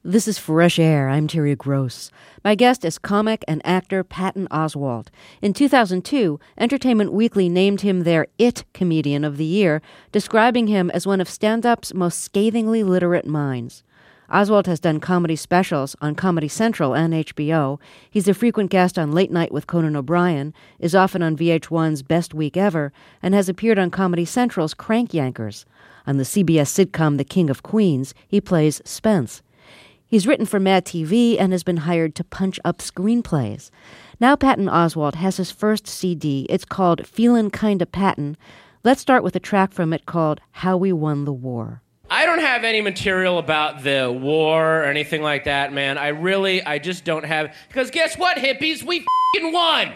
This is Fresh Air. I'm Terry Gross. My guest is comic and actor Patton Oswalt. In 2002, Entertainment Weekly named him their IT Comedian of the Year, describing him as one of stand-up's most scathingly literate minds. Oswalt has done comedy specials on Comedy Central and HBO. He's a frequent guest on Late Night with Conan O'Brien, is often on VH1's Best Week Ever, and has appeared on Comedy Central's Crank Yankers. On the CBS sitcom The King of Queens, he plays Spence. He's written for Mad TV and has been hired to punch up screenplays. Now Patton Oswalt has his first CD. It's called Feelin' Kinda Patton. Let's start with a track from it called How We Won the War. I don't have any material about the war or anything like that, man. I just don't have... Because guess what, hippies? We f***ing won!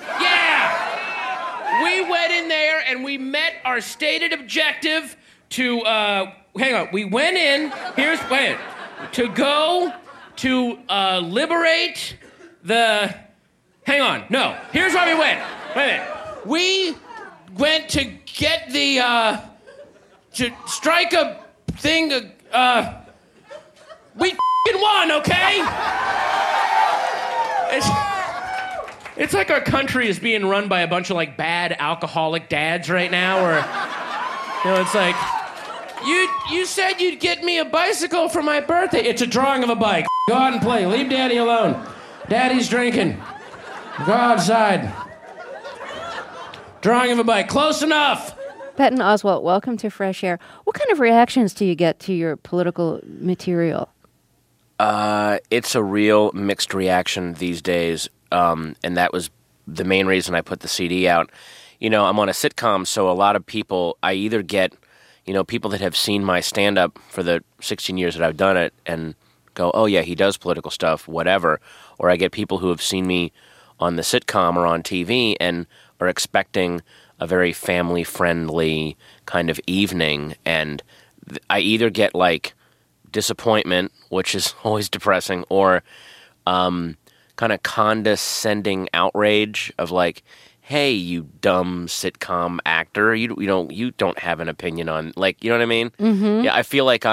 Yeah! We went in there and we met our stated objective to... hang on. We went in... to go to liberate the... Hang on. No. Here's where we went. Wait a minute. We went to get the... to strike a thing... we f***ing won, okay? It's like our country is being run by a bunch of, like, bad alcoholic dads right now, or... You know, it's like... You said you'd get me a bicycle for my birthday. It's a drawing of a bike. Go out and play. Leave Daddy alone. Daddy's drinking. Go outside. Drawing of a bike. Close enough. Patton Oswalt, welcome to Fresh Air. What kind of reactions do you get to your political material? It's a real mixed reaction these days, and that was the main reason I put the CD out. You know, I'm on a sitcom, so a lot of people, I either get... You know, people that have seen my stand-up for the 16 years that I've done it and go, oh, yeah, he does political stuff, whatever. Or I get people who have seen me on the sitcom or on TV and are expecting a very family-friendly kind of evening. And I either get, like, disappointment, which is always depressing, or kind of condescending outrage of, like, hey, you dumb sitcom actor, you don't have an opinion on, like, you know what I mean? Mm-hmm. Yeah, I feel like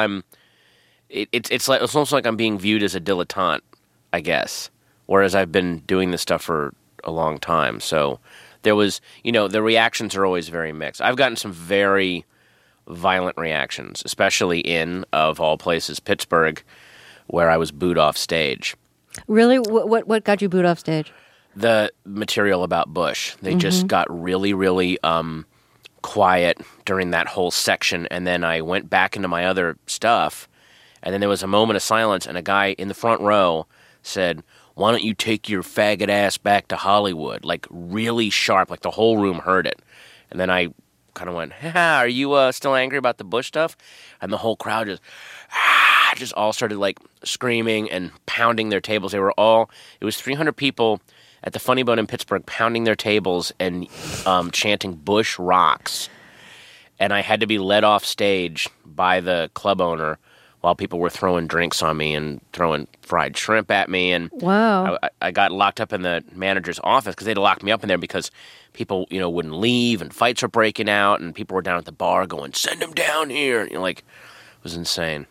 it's almost like I'm being viewed as a dilettante, I guess, whereas I've been doing this stuff for a long time. So there was, you know, the reactions are always very mixed. I've gotten some very violent reactions, especially in, of all places, Pittsburgh, where I was booed off stage. Really? What got you booed off stage? The material about Bush. They just got really, really quiet during that whole section, and then I went back into my other stuff, and then there was a moment of silence, and a guy in the front row said, why don't you take your faggot ass back to Hollywood? Like, really sharp, like the whole room heard it. And then I kind of went, are you still angry about the Bush stuff? And the whole crowd just all started, like, screaming and pounding their tables. It was 300 people at the Funny Bone in Pittsburgh, pounding their tables and chanting Bush rocks. And I had to be led off stage by the club owner while people were throwing drinks on me and throwing fried shrimp at me. And wow. I got locked up in the manager's office because they'd locked me up in there because people, you know, wouldn't leave and fights were breaking out and people were down at the bar going, send him down here. You know, like, it was insane.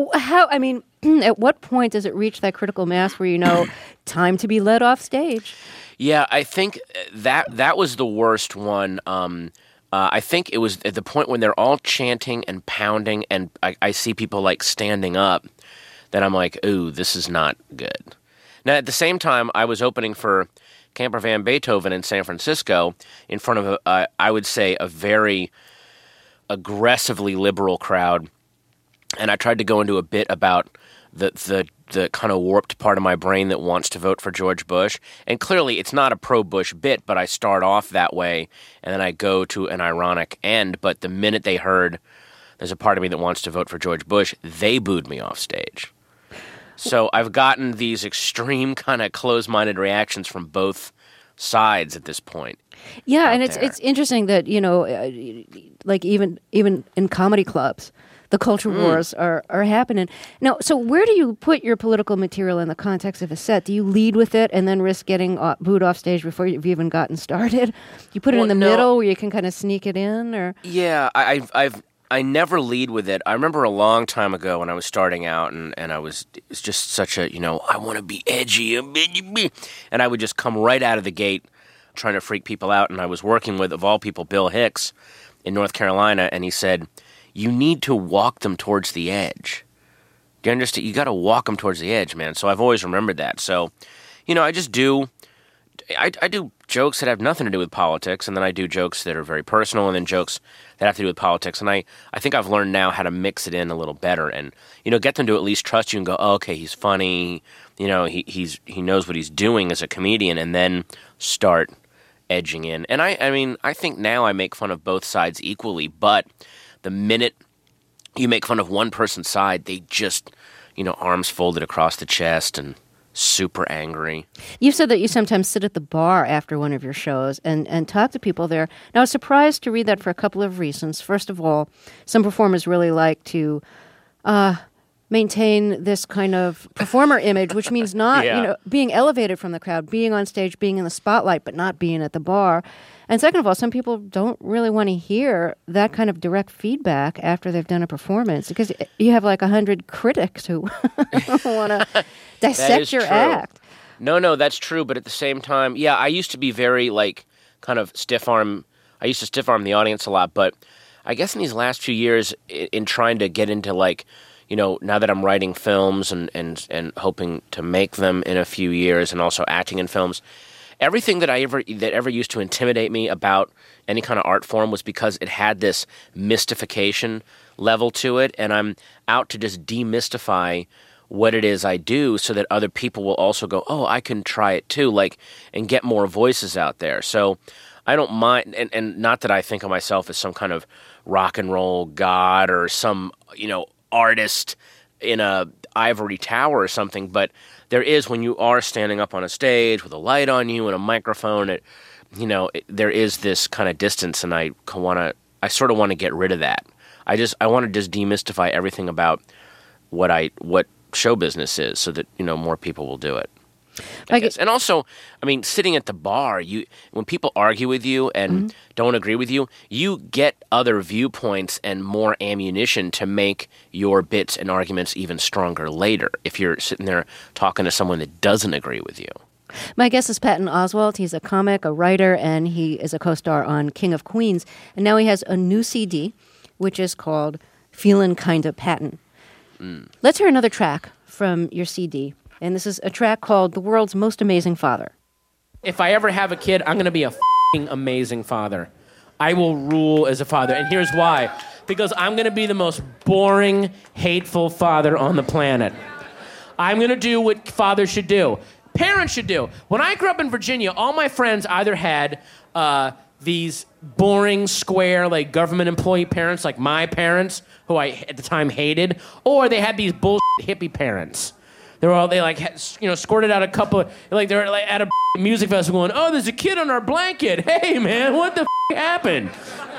At what point does it reach that critical mass where you know time to be let off stage? Yeah, I think that was the worst one. I think it was at the point when they're all chanting and pounding, and I see people like standing up. Then I'm like, ooh, this is not good. Now, at the same time, I was opening for Camper Van Beethoven in San Francisco in front of I would say a very aggressively liberal crowd. And I tried to go into a bit about the kind of warped part of my brain that wants to vote for George Bush. And clearly it's not a pro-Bush bit, but I start off that way, and then I go to an ironic end. But the minute they heard there's a part of me that wants to vote for George Bush, they booed me off stage. So I've gotten these extreme kind of closed-minded reactions from both sides at this point. Yeah, and it's interesting that, you know, like even in comedy clubs, the culture wars are happening. Now, so where do you put your political material in the context of a set? Do you lead with it and then risk getting booed off stage before you've even gotten started? Do you put it in the middle where you can kind of sneak it in? Or yeah, I never lead with it. I remember a long time ago when I was starting out, and it's just such a, I want to be edgy, and I would just come right out of the gate trying to freak people out. And I was working with, of all people, Bill Hicks in North Carolina, and he said, you need to walk them towards the edge. Do you understand? You got to walk them towards the edge, man. So I've always remembered that. So, I just do. I do jokes that have nothing to do with politics, and then I do jokes that are very personal, and then jokes that have to do with politics. And I think I've learned now how to mix it in a little better, and get them to at least trust you and go, oh, okay, he's funny. He knows what he's doing as a comedian, and then start edging in. And I think now I make fun of both sides equally, but the minute you make fun of one person's side, they just, arms folded across the chest and super angry. You said that you sometimes sit at the bar after one of your shows and talk to people there. Now, I was surprised to read that for a couple of reasons. First of all, some performers really like to maintain this kind of performer image, which means not, being elevated from the crowd, being on stage, being in the spotlight, but not being at the bar. And second of all, some people don't really want to hear that kind of direct feedback after they've done a performance, because you have like 100 critics who want to dissect your act. No, that's true. But at the same time, I used to be very kind of stiff-arm. I used to stiff-arm the audience a lot. But I guess in these last few years, in trying to get into now that I'm writing films and hoping to make them in a few years, and also acting in films, everything that ever used to intimidate me about any kind of art form was because it had this mystification level to it, and I'm out to just demystify what it is I do so that other people will also go, oh, I can try it too, and get more voices out there. So I don't mind, and not that I think of myself as some kind of rock and roll god or some, artist in a ivory tower or something, but there is, when you are standing up on a stage with a light on you and a microphone, there is this kind of distance, and I sort of want to get rid of that. I want to just demystify everything about what show business is, so that more people will do it. And also, sitting at the bar, when people argue with you and don't agree with you, you get other viewpoints and more ammunition to make your bits and arguments even stronger later if you're sitting there talking to someone that doesn't agree with you. My guest is Patton Oswalt. He's a comic, a writer, and he is a co-star on King of Queens. And now he has a new CD, which is called Feelin' Kinda Patton. Let's hear another track from your CD. And this is a track called The World's Most Amazing Father. If I ever have a kid, I'm going to be a f***ing amazing father. I will rule as a father. And here's why. Because I'm going to be the most boring, hateful father on the planet. I'm going to do what fathers should do. Parents should do. When I grew up in Virginia, all my friends either had these boring, square, government employee parents, like my parents, who I at the time hated, or they had these bullshit hippie parents. They squirted out a couple of, they're at a music festival going, oh, there's a kid on our blanket. Hey, man, what the happened?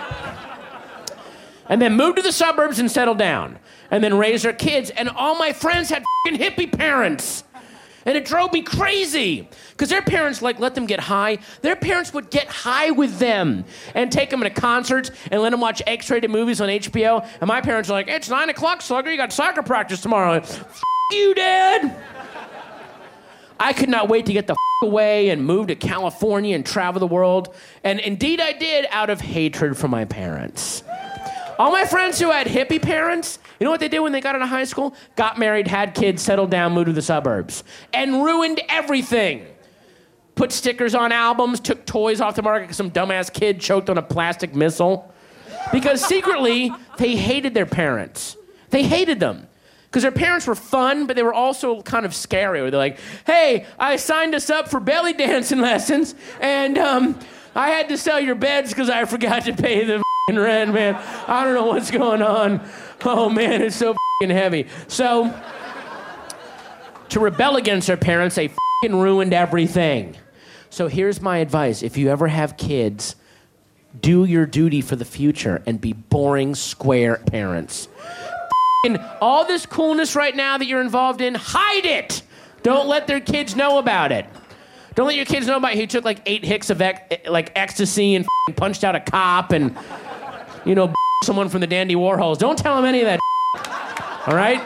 And then moved to the suburbs and settled down. And then raised their kids. And all my friends had hippie parents. And it drove me crazy. Because their parents, let them get high. Their parents would get high with them and take them to concerts and let them watch X-rated movies on HBO. And my parents are like, it's 9 o'clock, slugger. You got soccer practice tomorrow. You, Dad! I could not wait to get the away and move to California and travel the world. And indeed I did, out of hatred for my parents. All my friends who had hippie parents, you know what they did when they got out of high school? Got married, had kids, settled down, moved to the suburbs. And ruined everything. Put stickers on albums, took toys off the market because some dumbass kid choked on a plastic missile. Because secretly, they hated their parents. They hated them. Because their parents were fun, but they were also kind of scary. They're like, hey, I signed us up for belly dancing lessons, and I had to sell your beds because I forgot to pay the rent, man. I don't know what's going on. Oh, man, it's so heavy. So, to rebel against their parents, they ruined everything. So here's my advice. If you ever have kids, do your duty for the future and be boring, square parents. All this coolness right now that you're involved in, hide it. Don't let their kids know about it. Don't let your kids know about he took 8 hicks of ecstasy and punched out a cop and someone from the Dandy Warhols. Don't tell him any of that. All right?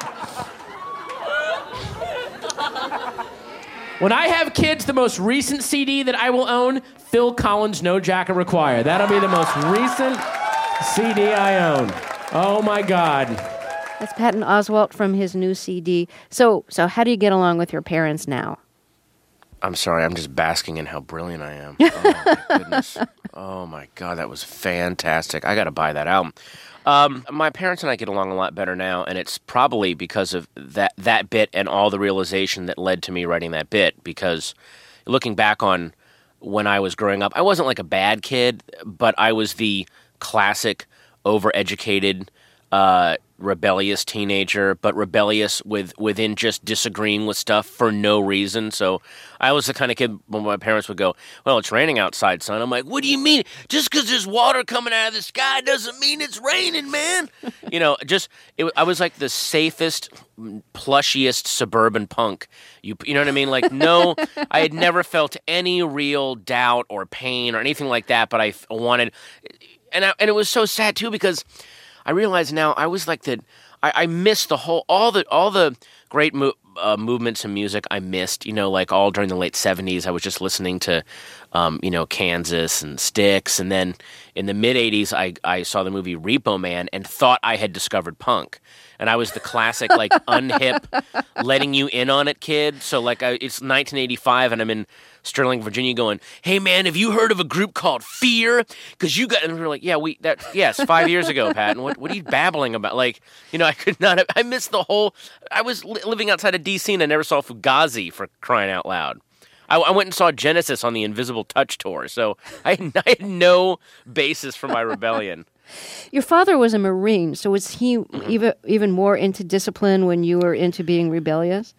When I have kids, the most recent CD that I will own, Phil Collins' No Jacket Required. That'll be the most recent CD I own. Oh, my God. That's Patton Oswalt from his new CD. So how do you get along with your parents now? I'm sorry, I'm just basking in how brilliant I am. Oh, my goodness. Oh, my God, that was fantastic. I got to buy that album. My parents and I get along a lot better now, and it's probably because of that bit and all the realization that led to me writing that bit, because looking back on when I was growing up, I wasn't like a bad kid, but I was the classic overeducated, rebellious teenager, but rebellious within just disagreeing with stuff for no reason. So I was the kind of kid when my parents would go, well, it's raining outside, son. I'm like, what do you mean? Just because there's water coming out of the sky doesn't mean it's raining, man. I was like the safest, plushiest suburban punk. You know what I mean? Like, no, I had never felt any real doubt or pain or anything like that, but I wanted, and it was so sad too, because I realize now I was like that. I missed all the great movements in music. I missed, like all during the late 70s. I was just listening to, Kansas and Styx, and then in the mid 80s, I saw the movie Repo Man and thought I had discovered punk, and I was the classic like unhip, letting you in on it kid. So like it's 1985, and I'm in Sterling, Virginia, going, hey man, have you heard of a group called Fear? Because you got, and we were like, yes, 5 years ago, Pat. And what are you babbling about? Like, I could not have, I missed the whole, I was living outside of DC and I never saw Fugazi, for crying out loud. I went and saw Genesis on the Invisible Touch tour, so I had no basis for my rebellion. Your father was a Marine, so was he even more into discipline when you were into being rebellious?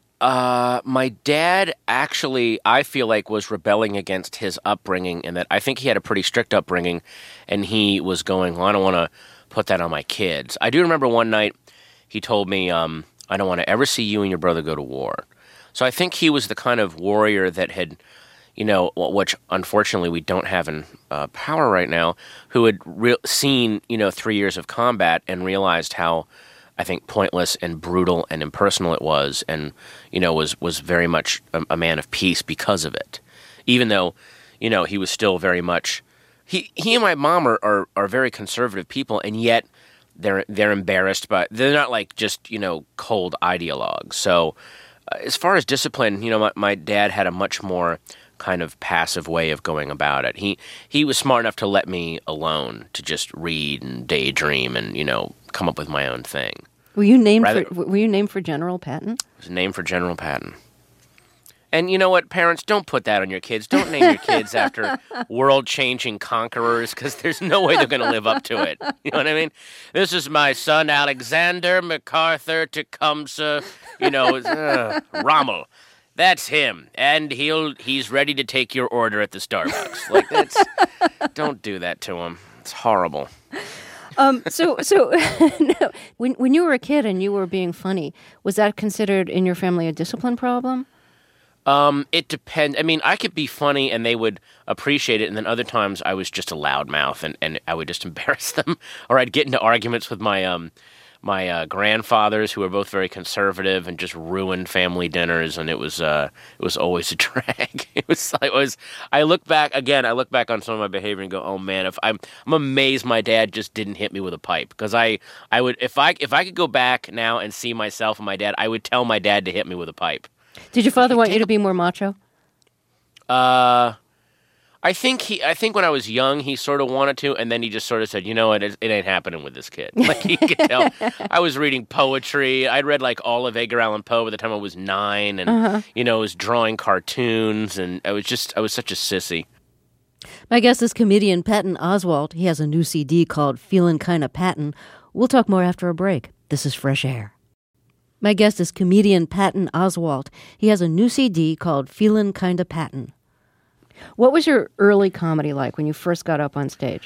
My dad actually, I feel like, was rebelling against his upbringing, in that I think he had a pretty strict upbringing, and he was going, well, I don't want to put that on my kids. I do remember one night he told me, I don't want to ever see you and your brother go to war. So I think he was the kind of warrior that had, which unfortunately we don't have in power right now, who had seen, 3 years of combat and realized how, I think, pointless and brutal and impersonal it was, and was very much a man of peace because of it. Even though, he was still very much. He and my mom are very conservative people, and yet they're embarrassed, but they're not like just cold ideologues. So as far as discipline, my dad had a much more kind of passive way of going about it. He was smart enough to let me alone to just read and daydream and come up with my own thing. Were you named for General Patton? I was named for General Patton. And you know what, parents, don't put that on your kids. Don't name your kids after world-changing conquerors, because there's no way they're going to live up to it. You know what I mean? This is my son, Alexander MacArthur Tecumseh, Rommel. That's him, and he's ready to take your order at the Starbucks. Like, don't do that to him. It's horrible. So when you were a kid and you were being funny, was that considered in your family a discipline problem? It depends. I mean, I could be funny and they would appreciate it, and then other times I was just a loudmouth and I would just embarrass them, or I'd get into arguments with my grandfathers, who were both very conservative, and just ruined family dinners, and it was always a drag. I look back on some of my behavior and go, oh man, if I'm amazed my dad just didn't hit me with a pipe, because I would, if I could go back now and see myself and my dad, I would tell my dad to hit me with a pipe. Did your father want you to be more macho? I think when I was young, he sort of wanted to, and then he just sort of said, it ain't happening with this kid. Like, he could tell. I was reading poetry. I'd read like all of Edgar Allan Poe by the time I was 9, and I was drawing cartoons, and I was such a sissy. My guest is comedian Patton Oswalt. He has a new CD called Feelin' Kinda Patton. We'll talk more after a break. This is Fresh Air. My guest is comedian Patton Oswalt. He has a new CD called Feelin' Kinda Patton. What was your early comedy like when you first got up on stage?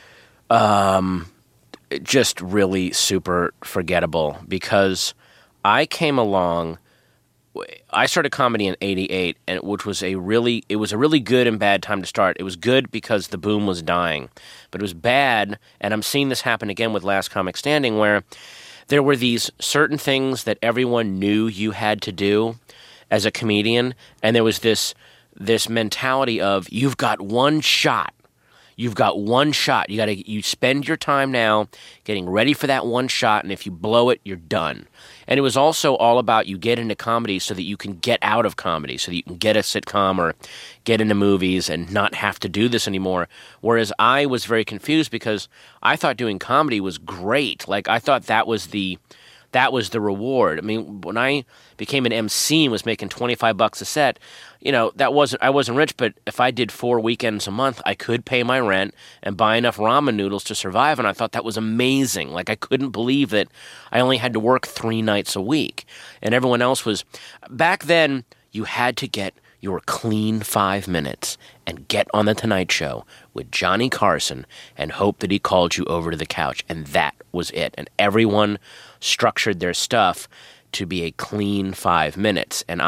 Just really super forgettable, because I came along I started comedy in '88, and which was a really good and bad time to start. It was good because the boom was dying, but it was bad, and I'm seeing this happen again with Last Comic Standing, where there were these certain things that everyone knew you had to do as a comedian, and there was this mentality of you've got one shot. You've got one shot. You spend your time now getting ready for that one shot, and if you blow it, you're done. And it was also all about you get into comedy so that you can get out of comedy, so that you can get a sitcom or get into movies and not have to do this anymore. Whereas I was very confused because I thought doing comedy was great. Like, I thought that was the reward. I mean, when I became an MC and was making $25 a set, I wasn't rich, but if I did 4 weekends a month, I could pay my rent and buy enough ramen noodles to survive, and I thought that was amazing. Like, I couldn't believe that I only had to work 3 nights a week, and everyone else was... Back then, you had to get your clean 5 minutes and get on The Tonight Show with Johnny Carson and hope that he called you over to the couch, and that was it. And everyone structured their stuff to be a clean 5 minutes, and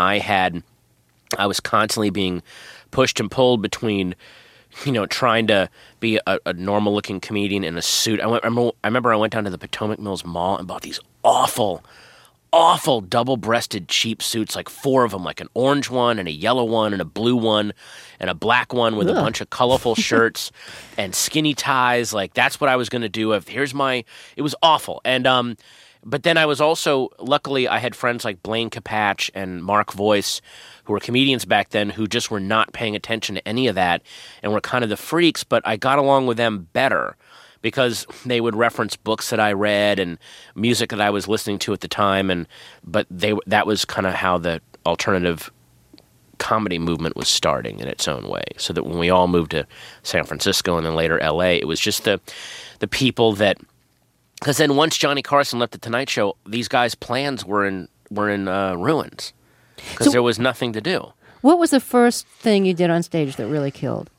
I was constantly being pushed and pulled between, trying to be a normal-looking comedian in a suit. I remember I went down to the Potomac Mills Mall and bought these awful double-breasted cheap suits, like 4 of them, like an orange one and a yellow one and a blue one and a black one with a bunch of colorful shirts and skinny ties. Like, that's what I was going to do. It was awful. And but then I was also, luckily, I had friends like Blaine Capatch and Mark Voice, who were comedians back then, who just were not paying attention to any of that and were kind of the freaks, but I got along with them better because they would reference books that I read and music that I was listening to at the time, but that was kind of how the alternative comedy movement was starting in its own way. So that when we all moved to San Francisco and then later LA, it was just the people that... Because then once Johnny Carson left The Tonight Show, these guys' plans were in ruins because there was nothing to do. What was the first thing you did on stage that really killed?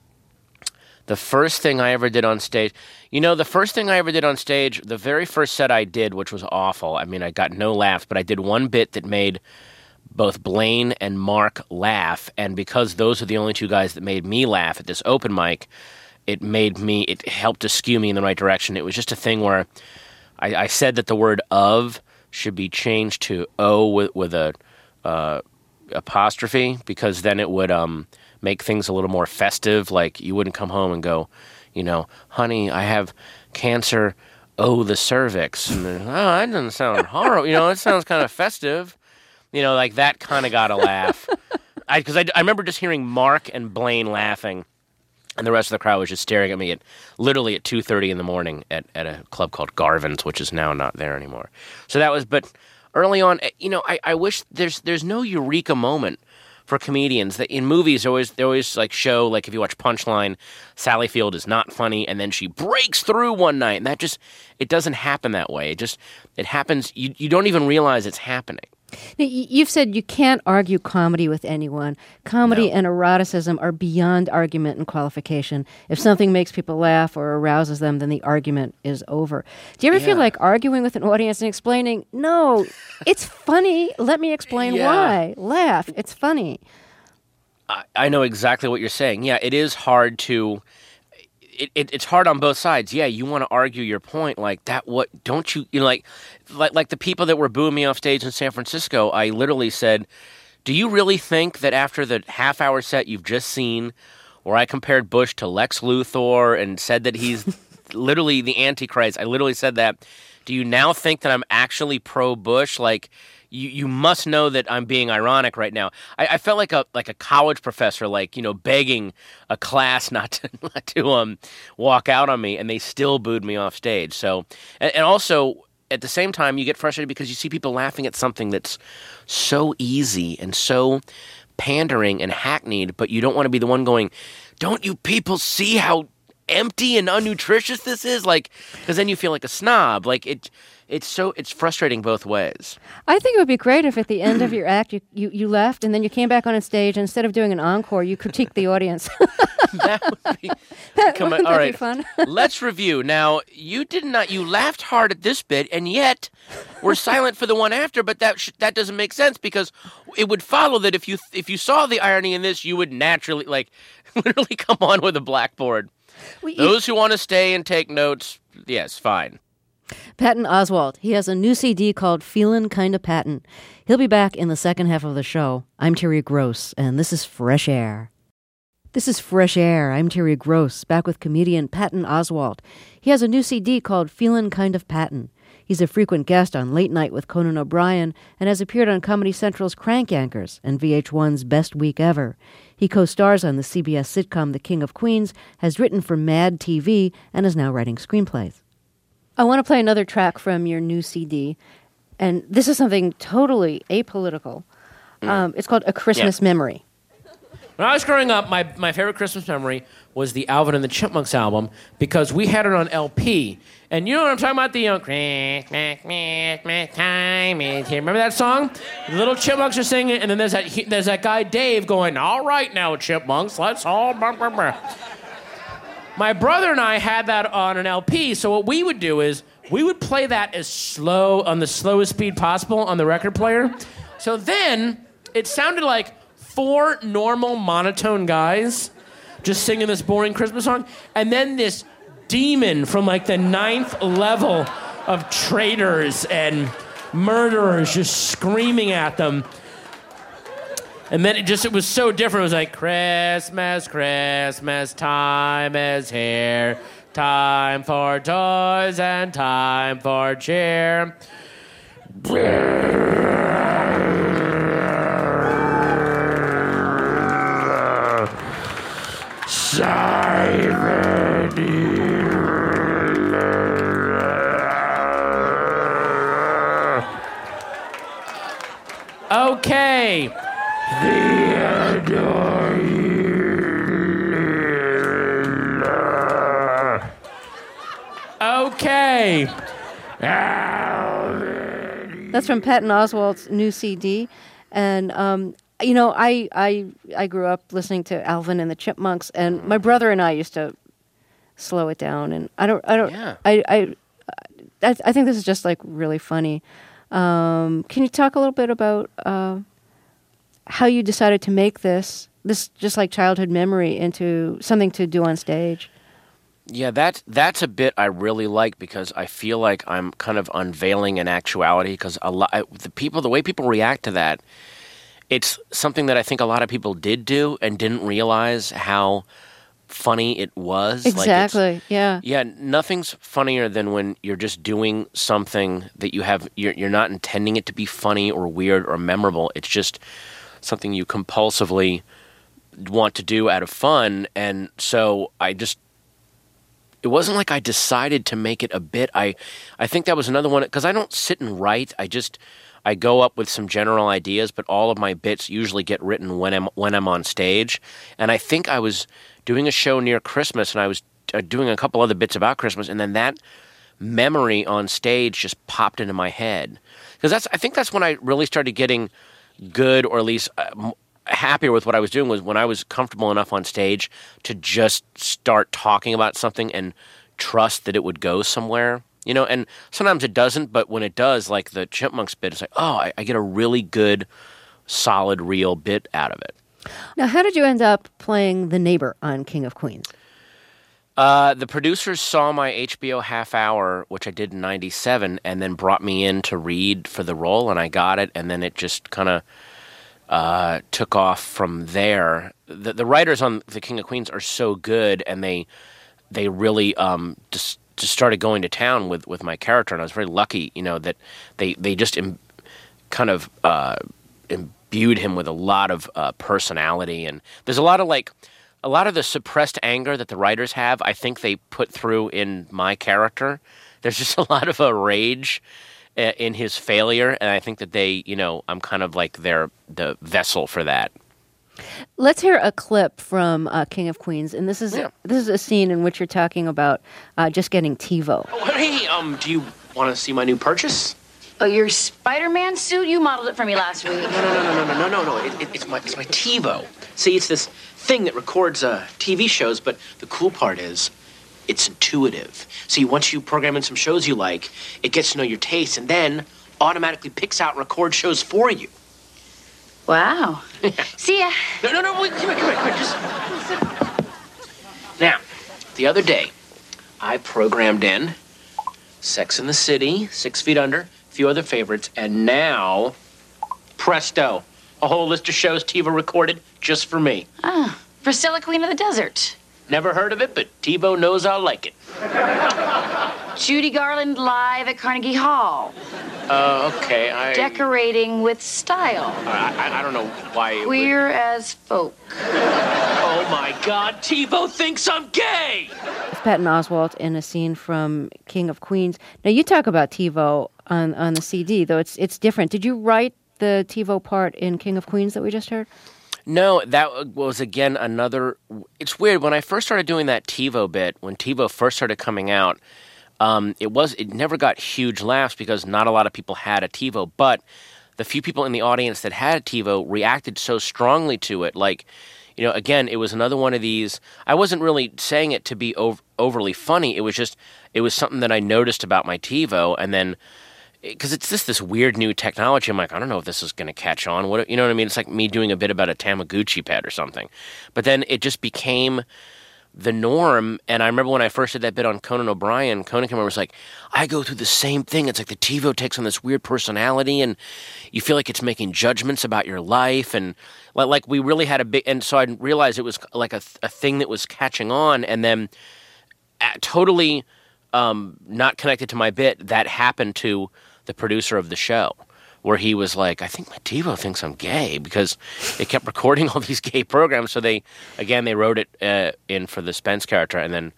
The first thing I ever did on stage... the first thing I ever did on stage, the very first set I did, which was awful. I mean, I got no laughs, but I did one bit that made both Blaine and Mark laugh, and because those are the only 2 guys that made me laugh at this open mic... It helped to skew me in the right direction. It was just a thing where I said that the word "of" should be changed to "o" with a apostrophe, because then it would make things a little more festive. Like, you wouldn't come home and go, honey, I have cancer, the cervix. And that doesn't sound horrible. It sounds kind of festive. Like that kind of got a laugh. Because I remember just hearing Mark and Blaine laughing. And the rest of the crowd was just staring at me literally at 2:30 in the morning at a club called Garvin's, which is now not there anymore. So that was, but early on, I wish there's no eureka moment for comedians. That in movies, they always like show, like, if you watch Punchline, Sally Field is not funny, and then she breaks through one night, and it doesn't happen that way. It happens. You don't even realize it's happening. Now, you've said you can't argue comedy with anyone. Comedy and eroticism are beyond argument and qualification. If something makes people laugh or arouses them, then the argument is over. Do you ever feel like arguing with an audience and explaining, no, it's funny, let me explain why. Laugh, it's funny. I know exactly what you're saying. Yeah, it is hard to... It's hard on both sides. Yeah, you want to argue your point like that. What don't you like the people that were booing me off stage in San Francisco? I literally said, "Do you really think that after the half-hour set you've just seen, where I compared Bush to Lex Luthor and said that he's literally the Antichrist? I literally said that. Do you now think that I'm actually pro-Bush? Like." You must know that I'm being ironic right now. I felt like a college professor, begging a class not to walk out on me, and they still booed me off stage. So, and also at the same time, you get frustrated because you see people laughing at something that's so easy and so pandering and hackneyed, but you don't want to be the one going, "Don't you people see how empty and unnutritious this is?" Like, because then you feel like a snob. Like it's frustrating both ways. I think it would be great if at the end of your act you left and then you came back on stage and instead of doing an encore, you critiqued the audience. That would be Wouldn't all that right. be fun? Let's review. Now, you laughed hard at this bit, and yet were silent for the one after. But that doesn't make sense because it would follow that if you saw the irony in this, you would naturally literally come on with a blackboard. Those who want to stay and take notes, yes, fine. Patton Oswalt. He has a new CD called Feelin' Kinda Patton. He'll be back in the second half of the show. I'm Terry Gross, and this is Fresh Air. This is Fresh Air. I'm Terry Gross, back with comedian Patton Oswalt. He has a new CD called Feelin' Kind of Patton. He's a frequent guest on Late Night with Conan O'Brien and has appeared on Comedy Central's Crank Yankers and VH1's Best Week Ever. He co-stars on the CBS sitcom The King of Queens, has written for Mad TV, and is now writing screenplays. I want to play another track from your new CD, and this is something totally apolitical. It's called A Christmas Memory. When I was growing up, my favorite Christmas memory was the Alvin and the Chipmunks album because we had it on LP. And you know what I'm talking about? The Christmas time is here. Remember that song? The little chipmunks are singing, and then there's that guy Dave going, "All right now, chipmunks, let's all..." My brother and I had that on an LP, so what we would do is we would play that as slow, on the slowest speed possible on the record player. So then it sounded like 4 normal monotone guys just singing this boring Christmas song, and then this demon from like the 9th level of traitors and murderers just screaming at them. And then it was so different. It was like, Christmas, Christmas time is here. Time for toys and time for cheer. Okay. Okay. That's from Patton Oswalt's new CD, and I grew up listening to Alvin and the Chipmunks, and my brother and I used to slow it down, and I think this is just like really funny. Can you talk a little bit about how you decided to make this just like childhood memory into something to do on stage? Yeah, that's a bit I really like because I feel like I'm kind of unveiling an actuality because the way people react to that, it's something that I think a lot of people did do and didn't realize how funny it was. Exactly. Yeah. Yeah. Nothing's funnier than when you're just doing something that you're not intending it to be funny or weird or memorable. It's just something you compulsively want to do out of fun, and so it wasn't like I decided to make it a bit. I think that was another one because I don't sit and write. I go up with some general ideas, but all of my bits usually get written when I'm on stage. And I think I was doing a show near Christmas, and I was doing a couple other bits about Christmas, and then that memory on stage just popped into my head because I think that's when I really started getting good, or at least happier with what I was doing, was when I was comfortable enough on stage to just start talking about something and trust that it would go somewhere, and sometimes it doesn't, but when it does, like the Chipmunks bit, it's like, oh, I get a really good, solid, real bit out of it. Now, how did you end up playing the neighbor on King of Queens? The producers saw my HBO half hour, which I did in 97, and then brought me in to read for the role, and I got it, and then it just kind of took off from there. The writers on The King of Queens are so good, and they really just started going to town with my character, and I was very lucky, that they just kind of imbued him with a lot of personality, and there's a lot of the suppressed anger that the writers have, I think they put through in my character. There's just a lot of rage in his failure, and I think that I'm kind of like the vessel for that. Let's hear a clip from King of Queens, and this is a scene in which you're talking about just getting TiVo. Oh, hey, Want to see my new purchase? Oh, your Spider-Man suit? You modeled it for me last week. No. It's my TiVo. See, it's this thing that records TV shows, but the cool part is it's intuitive. See, once you program in some shows you like, it gets to know your taste and then automatically picks out and records shows for you. Wow. See ya. No, wait, come here. Just now, the other day, I programmed in Sex and the City, 6 Feet Under, a few other favorites, and now, presto, a whole list of shows TiVo recorded just for me. Ah, Priscilla, Queen of the Desert. Never heard of it, but TiVo knows I'll like it. Judy Garland live at Carnegie Hall. Okay, Decorating with style. I don't know why. Queer as folk. Oh my God, TiVo thinks I'm gay! It's Patton Oswalt in a scene from King of Queens. Now, you talk about TiVo on the CD, though it's different. Did you write the TiVo part in King of Queens that we just heard? No, that was, again, another... It's weird. When I first started doing that TiVo bit, when TiVo first started coming out, it never got huge laughs because not a lot of people had a TiVo, but the few people in the audience that had a TiVo reacted so strongly to it. Like, you know, again, it was another one of these... I wasn't really saying it to be overly funny. It was something that I noticed about my TiVo, and then... Because it's just this weird new technology. I'm like, I don't know if this is going to catch on. You know what I mean? It's like me doing a bit about a Tamagotchi pet or something. But then it just became the norm. And I remember when I first did that bit on Conan O'Brien, Conan came over and was like, I go through the same thing. It's like the TiVo takes on this weird personality and you feel like it's making judgments about your life. And like we really had a big... And so I realized it was like a thing that was catching on. And then totally not connected to my bit, that happened to the producer of the show, where he was like, I think my TiVo thinks I'm gay because they kept recording all these gay programs. So they wrote it in for the Spence character. And then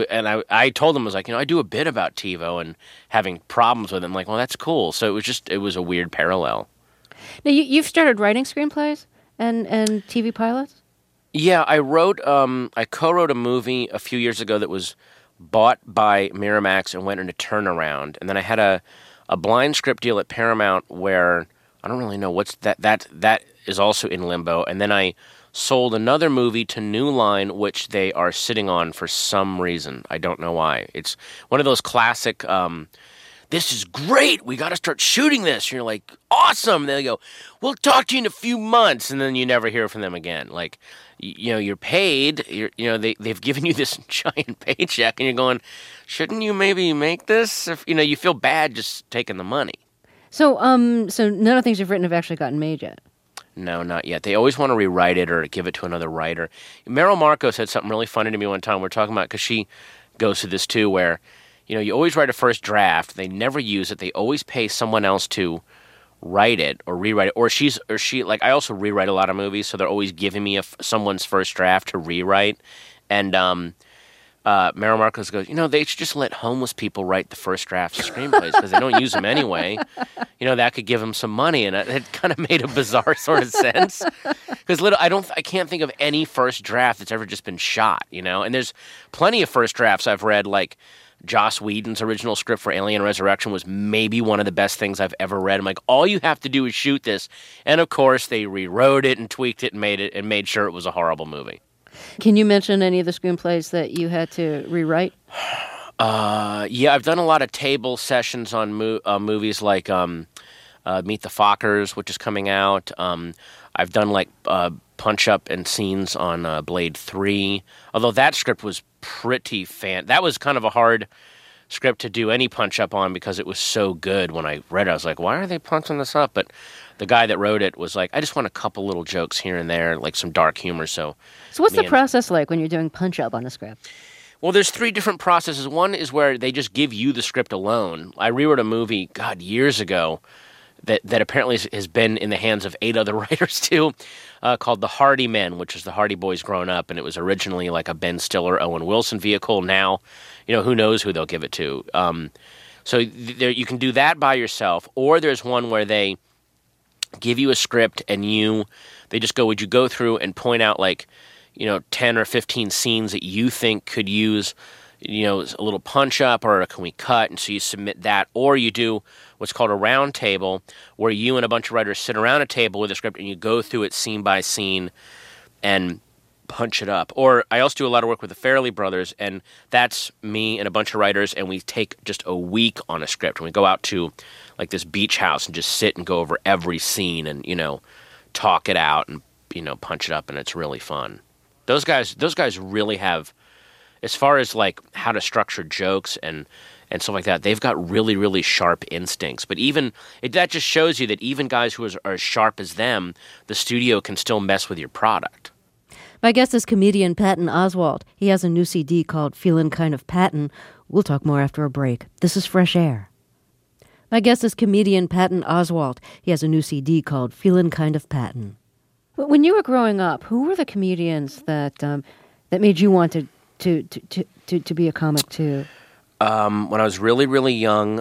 I told them, I was like, I do a bit about TiVo and having problems with it. I'm like, well, that's cool. So it was a weird parallel. Now, you've started writing screenplays and TV pilots? Yeah, I co-wrote a movie a few years ago that was bought by Miramax and went into turnaround. And then I had a blind script deal at Paramount where I don't really know what's that is also in limbo. And then I sold another movie to New Line, which they are sitting on for some reason. I don't know why. It's one of those classic, this is great, we got to start shooting this. And you're like, awesome. And they go, we'll talk to you in a few months. And then you never hear from them again. Like, you're paid, they've given you this giant paycheck and you're going, shouldn't you maybe make this? If, you feel bad just taking the money. So none of the things you've written have actually gotten made yet? No, not yet. They always want to rewrite it or give it to another writer. Meryl Marco said something really funny to me one time. We're talking about, because she goes through this too, where, you always write a first draft. They never use it. They always pay someone else to write it or rewrite it, or she like, I also rewrite a lot of movies, so they're always giving me someone's first draft to rewrite. And Meryl Marcos goes, they should just let homeless people write the first drafts of screenplays because they don't use them anyway. That could give them some money, and it kind of made a bizarre sort of sense because I can't think of any first draft that's ever just been shot, and there's plenty of first drafts I've read, like Joss Whedon's original script for Alien Resurrection was maybe one of the best things I've ever read. I'm like, all you have to do is shoot this. And of course, they rewrote it and tweaked it and made sure it was a horrible movie. Can you mention any of the screenplays that you had to rewrite? Yeah, I've done a lot of table sessions on movies like Meet the Fockers, which is coming out. I've done like punch-up and scenes on Blade 3, although that script was pretty that was kind of a hard script to do any punch-up on because it was so good. When I read it, I was like, why are they punching this up? But the guy that wrote it was like, I just want a couple little jokes here and there, like some dark humor. So what's the process like when you're doing punch-up on a script? Well, there's 3 different processes. One is where they just give you the script alone. I rewrote a movie, years ago, that apparently has been in the hands of 8 other writers too, called The Hardy Men, which is the Hardy Boys grown up, and it was originally like a Ben Stiller, Owen Wilson vehicle. Now, who knows who they'll give it to. So you can do that by yourself, or there's one where they give you a script and they just go, would you go through and point out like, 10 or 15 scenes that you think could use, a little punch up, or can we cut? And so you submit that, or you do what's called a round table, where you and a bunch of writers sit around a table with a script and you go through it scene by scene and punch it up. Or I also do a lot of work with the Farrelly brothers, and that's me and a bunch of writers, and we take just a week on a script, and we go out to like this beach house and just sit and go over every scene and talk it out and punch it up, and it's really fun. Those guys really have, as far as like how to structure jokes and stuff like that, they've got really, really sharp instincts. But that just shows you that even guys who are as sharp as them, the studio can still mess with your product. My guest is comedian Patton Oswalt. He has a new CD called Feelin' Kind of Patton. We'll talk more after a break. This is Fresh Air. My guest is comedian Patton Oswalt. He has a new CD called Feelin' Kind of Patton. When you were growing up, who were the comedians that made you want to be a comic too? When I was really, really young,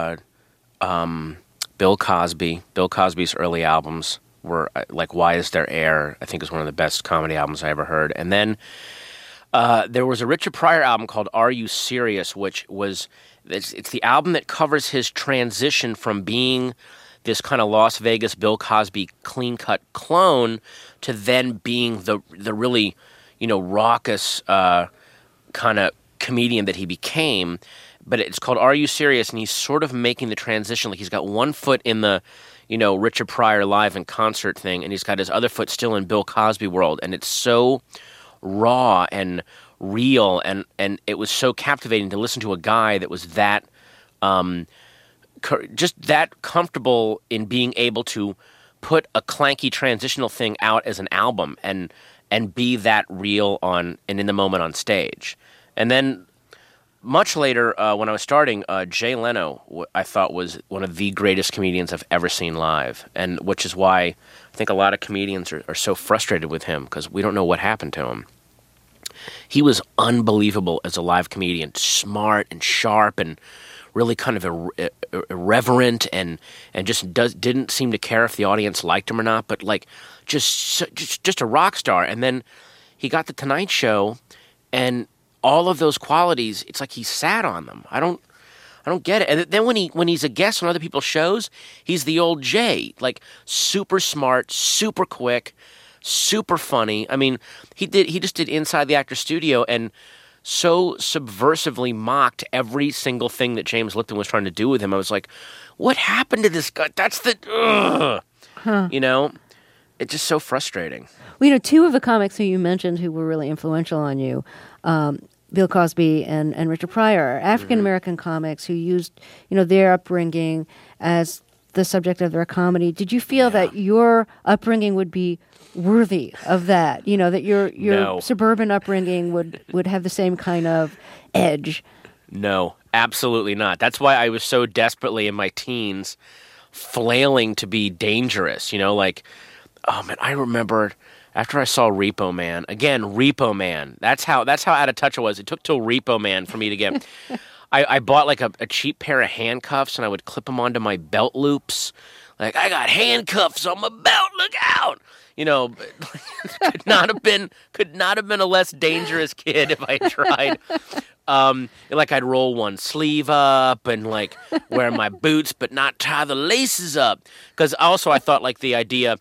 Bill Cosby. Bill Cosby's early albums were like Why Is There Air? I think is one of the best comedy albums I ever heard. And then there was a Richard Pryor album called Are You Serious? Which was it's the album that covers his transition from being this kind of Las Vegas Bill Cosby clean-cut clone to then being the really raucous kind of comedian that he became. But it's called Are You Serious? And he's sort of making the transition. Like he's got one foot in the Richard Pryor live in concert thing, and he's got his other foot still in Bill Cosby world, and it's so raw and real, and it was so captivating to listen to a guy that was that just that comfortable in being able to put a clanky transitional thing out as an album and be that real and in the moment on stage. And then much later, when I was starting, Jay Leno, I thought was one of the greatest comedians I've ever seen live, and which is why I think a lot of comedians are so frustrated with him, because we don't know what happened to him. He was unbelievable as a live comedian, smart and sharp and really kind of irreverent and just didn't seem to care if the audience liked him or not, but like just a rock star. And then he got the Tonight Show, and all of those qualities, it's like he sat on them. I don't get it. And then when he's a guest on other people's shows, he's the old Jay, like super smart, super quick, super funny. I mean, he just did Inside the Actors Studio and so subversively mocked every single thing that James Lipton was trying to do with him. I was like, what happened to this guy? That's the, it's just so frustrating. Well, two of the comics who you mentioned who were really influential on you, Bill Cosby and Richard Pryor, are African-American comics who used, their upbringing as the subject of their comedy. Did you feel that your upbringing would be worthy of that? That your suburban upbringing would have the same kind of edge? No, absolutely not. That's why I was so desperately in my teens flailing to be dangerous, oh man, I remembered after I saw Repo Man, that's how out of touch I was. It took till Repo Man for me to get, I bought like a cheap pair of handcuffs, and I would clip them onto my belt loops. Like, I got handcuffs on my belt, look out! Could not have been a less dangerous kid if I tried. Like I'd roll one sleeve up and like wear my boots, but not tie the laces up. Because also I thought like the idea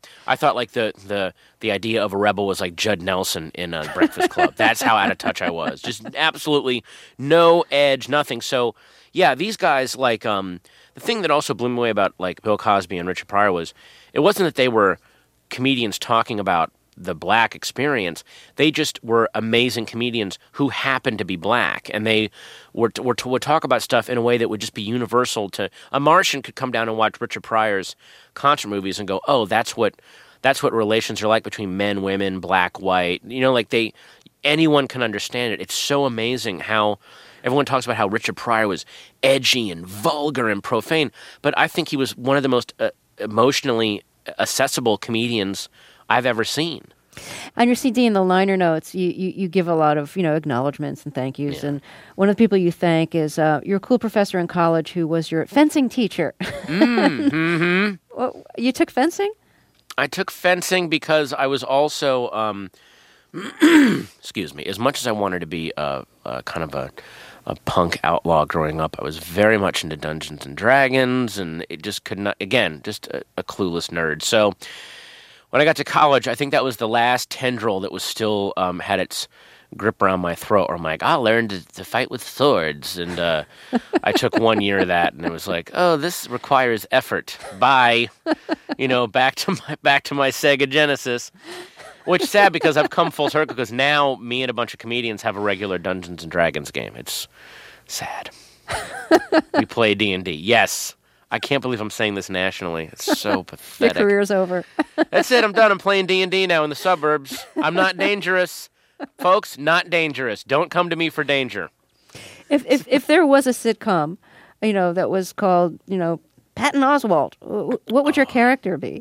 of a rebel was like Judd Nelson in a Breakfast Club. That's how out of touch I was. Just absolutely no edge, nothing. So yeah, these guys like the thing that also blew me away about like Bill Cosby and Richard Pryor was it wasn't that they were comedians talking about the black experience. They just were amazing comedians who happened to be black, and they would talk about stuff in a way that would just be universal to a Martian could come down and watch Richard Pryor's concert movies and go, oh, that's what relations are like between men, women, black, white. Anyone can understand it. It's so amazing how everyone talks about how Richard Pryor was edgy and vulgar and profane, but I think he was one of the most emotionally accessible comedians I've ever seen. On your CD in the liner notes, you give a lot of acknowledgments and thank yous, and one of the people you thank is your cool professor in college who was your fencing teacher. Mm-hmm. Well, you took fencing? I took fencing because I was also, excuse me, as much as I wanted to be a kind of a punk outlaw growing up. I was very much into Dungeons and Dragons, and it just could not, again, just a clueless nerd. So when I got to college, I think that was the last tendril that was still had its grip around my throat. Where I'm like, I'll learn to fight with swords. And I took 1 year of that, and it was like, oh, this requires effort. Bye. Back to my Sega Genesis. Which is sad because I've come full circle because now me and a bunch of comedians have a regular Dungeons and Dragons game. It's sad. We play D&D. Yes. I can't believe I'm saying this nationally. It's so pathetic. Your career's over. That's it. I'm done. I'm playing D&D now in the suburbs. I'm not dangerous. Folks, not dangerous. Don't come to me for danger. If there was a sitcom, that was called, Patton Oswalt, what would your character be?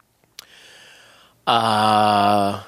God.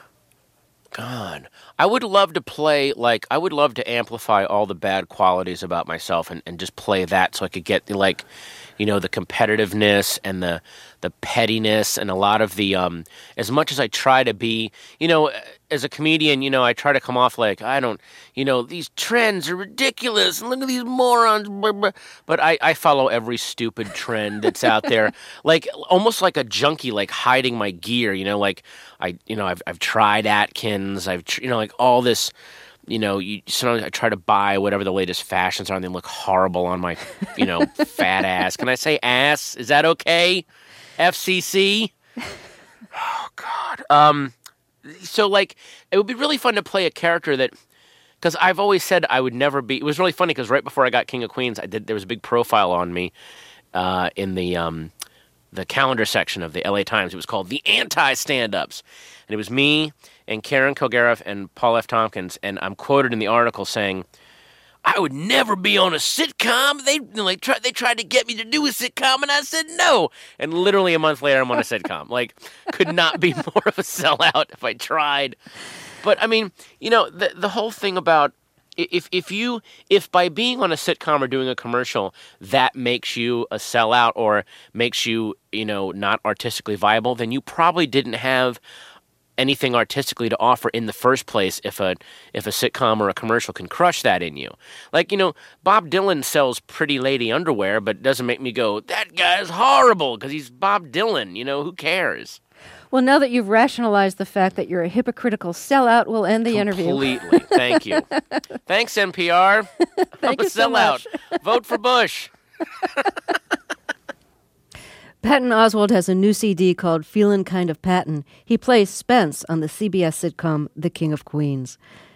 I would love to play, I would love to amplify all the bad qualities about myself and just play that so I could get, the competitiveness and the pettiness and a lot of the, as much as I try to be, as a comedian, I try to come off like, I don't, these trends are ridiculous and look at these morons, blah, blah. But I follow every stupid trend that's out there, almost like a junkie, hiding my gear, I've tried Atkins, all this, sometimes I try to buy whatever the latest fashions are and they look horrible on my, fat ass. Can I say ass? Is that okay? FCC? Oh, God. So, it would be really fun to play a character that, because I've always said I would never be, it was really funny because right before I got King of Queens, there was a big profile on me in the calendar section of the LA Times. It was called The Anti-Stand-Ups. And it was me and Karen Kilgariff and Paul F. Tompkins, and I'm quoted in the article saying, I would never be on a sitcom. They tried to get me to do a sitcom, and I said no. And literally a month later, I'm on a sitcom. Could not be more of a sellout if I tried. But I mean, the whole thing about if by being on a sitcom or doing a commercial that makes you a sellout or makes you not artistically viable, then you probably didn't have anything artistically to offer in the first place if a sitcom or a commercial can crush that in you. Bob Dylan sells pretty lady underwear, but it doesn't make me go, that guy's horrible because he's Bob Dylan. Who cares? Well, now that you've rationalized the fact that you're a hypocritical sellout, we'll end the interview. Completely. Thank you. Thanks, NPR. Thank I'm a you so sellout. much. Vote for Bush. Patton Oswalt has a new CD called Feelin' Kind of Patton. He plays Spence on the CBS sitcom The King of Queens.